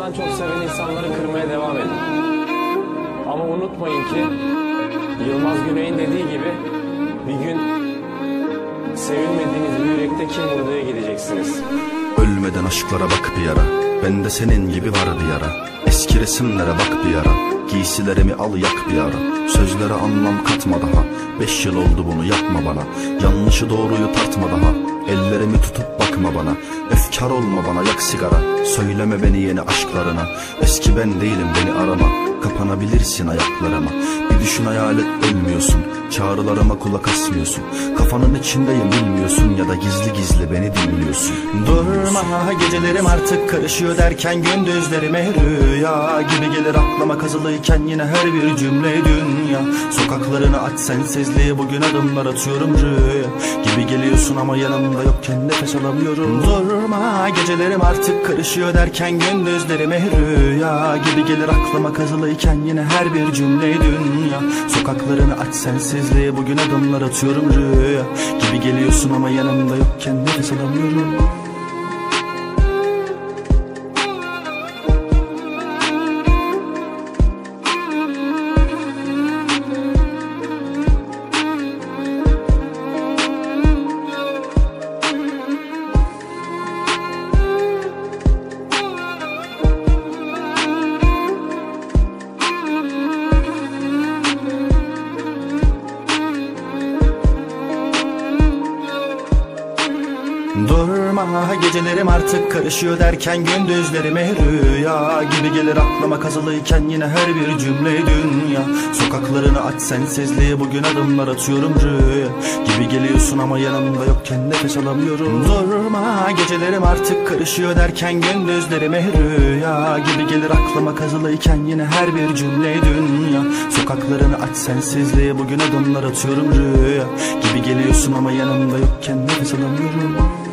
canından çok seven insanları kırmaya devam edin. Ama unutmayın ki Yılmaz Güney'in dediği gibi bir gün sevilmediğiniz bir yürekte kim vurduya gideceksiniz. Ölmeden aşklara bak bir ara, bende senin gibi var bir yara. Eski resimlere bak bir ara, giysilerimi al yak bir ara. Sözlere anlam katma daha, 5 yıl oldu bunu yapma bana. Yanlışı doğruyu tartma daha, ellerimi tutup bakma bana. Efkar olma bana, yak sigara, söyleme beni yeni aşklarına. Eski ben değilim, beni arama, kapanabilirsin ayaklarıma. Bir düşün hayal et, ölmüyorsun, çağrılarıma kulak asmıyorsun. Kafanın içindeyim bilmiyorsun, ya da gizli gizli beni dinliyorsun. Durma, gecelerim artık karışıyor derken gündüzlerime rüya gibi gelir aklıma kazılıyken yine her bir cümle dünya. Sokaklarını aç sensizliği, bugün adımlar atıyorum rüya gibi geliyorsun ama yanımda yokken nefes alamıyorum. Durma, gecelerim artık karışıyor derken gündüzlerime rüya gibi gelir aklıma kazılıyken yine her bir cümle dünya. Sokaklarını aç sensizliği, bugün adımlar atıyorum rüya gibi geliyorsun ama yanımda yokken nefes alamıyorum. Durma, gecelerim artık karışıyor derken gündüzlerime rüya gibi gelir aklıma kazılıyken yine her bir cümle dünya. Sokaklarını aç sensizliği, bugün adımlar atıyorum rüya gibi geliyorsun ama yanımda yokken nefes alamıyorum. Durma, gecelerim artık karışıyor derken gündüzlerime rüya gibi gelir aklıma kazılıyken yine her bir cümle dünya. Sokaklarını aç sensizliği, bugün adımlar atıyorum rüya gibi geliyorsun ama yanımda yokken nefes alamıyorum.